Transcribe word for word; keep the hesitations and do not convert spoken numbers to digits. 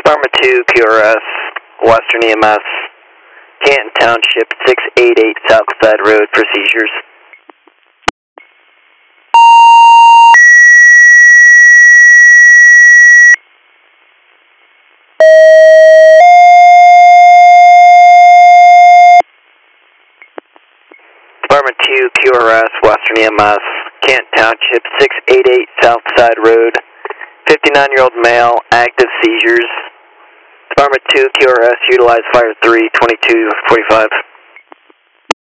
Department two, Q R S, Western E M S, Canton Township, six eighty-eight Southside Road for seizures. Department two, Q R S, Western E M S, Canton Township, six eighty-eight Southside Road, fifty-nine-year-old male, active seizures. Department two, Q R S, utilize fire three, twenty-two forty-five.